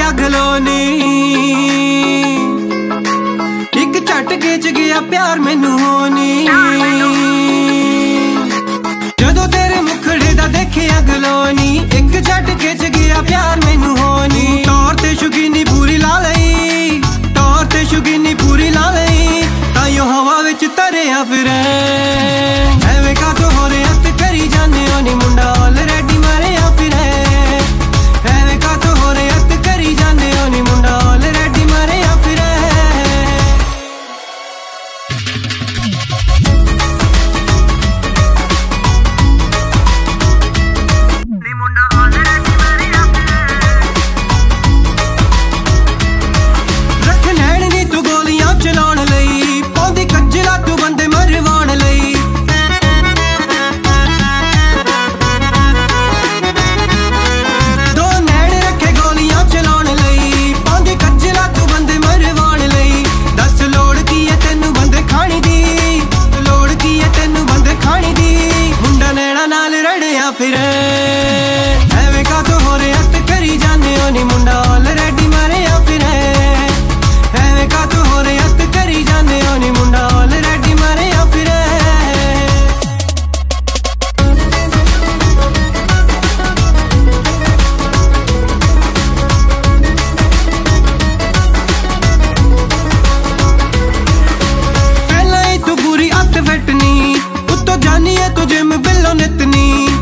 अगलोनी एक झटके च गया प्यार मैनू होनी। जदों तेरे मुखड़े दा देखे अगलोनी एक झटके च गया प्यार मैनू होनी। तौर ते शौकीनी पूरी ला लई, तौर ते शौकीनी पूरी ला लई, ताइयों हवा विच तरिया फिरे। एवें कातों हो रहा ते करी जाने ओ नी मुंडा ऑलरेडी मरिया फिरे। एवें कातों हो रहा ते करी जाने ओ नी मुंडा ऑलरेडी मरिया फिरे। फिरे एवें कातों हो रहा ते करी जाने ओ नी मुंडा ऑलरेडी मरिया फिरे। एवें कातों हो रहा ते करी जाने ओ नी मुंडा ऑलरेडी मरिया फिरे। पहला ही तू बुरी अत फटनी उत्तों जानी है तू जिम बिल्लो नितनी।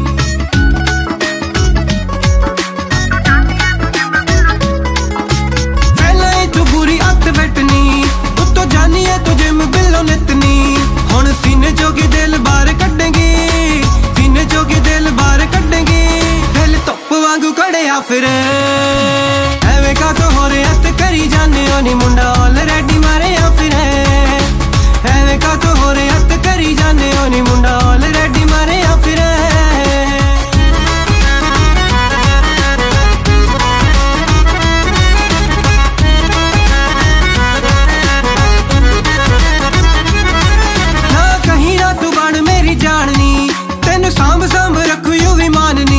सीने जोगी दिल बाहर कड्डेंगी, सीने जोगी दिल बाहर कड्डेंगी, दिल धुप वांगू कड़िया फिरे। एवें कातों हो रहा ते करी जाने ओ नी मुंडा ऑलरेडी मरिया फिरे। एवें कातों हो रहा ते करी जाने ओ नी मुंडा ऑलरेडी मरिया फिरे। सांभ सांभ रखू यू भी माननी,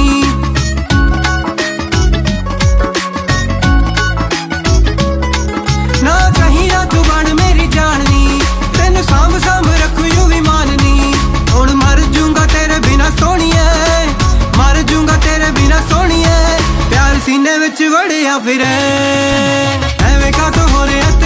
ना कहीं ना तू बन मेरी जाननी, तेन सांभ सांभ रखू यू भी माननी। हुण मर जूंगा तेरे बिना सोहणिए, मर जूंगा तेरे बिना सोहणिए, प्यार सीने विच वड़िया फिरे। एवें कातों हो रहा